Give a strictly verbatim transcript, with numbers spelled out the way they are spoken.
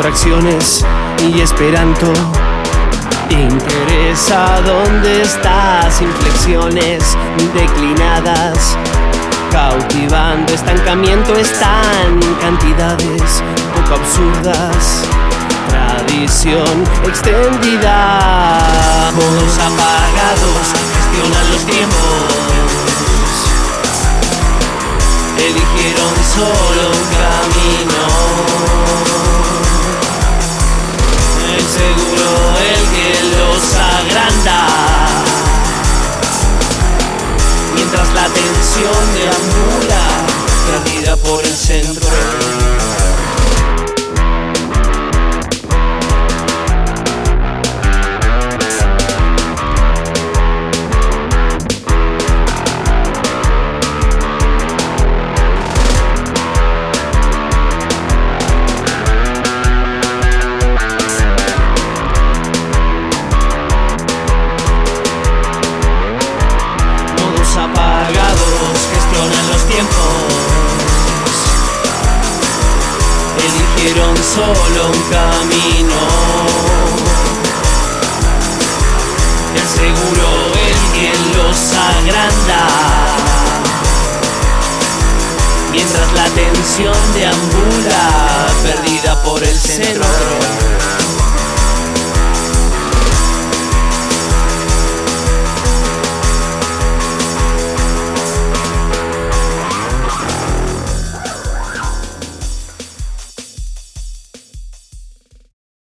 contracciones y esperanto. Interesa dónde estás, inflexiones declinadas, cautivando estancamiento están cantidades poco absurdas. Tradición extendida, modos apagados gestionan los tiempos. Eligieron solo un camino, el seguro, el que los agranda, mientras la tensión deambula, perdida por el centro. Apagados gestionan los tiempos, eligieron solo un camino, el seguro, el que los agranda, mientras la tensión deambula, perdida por el centro.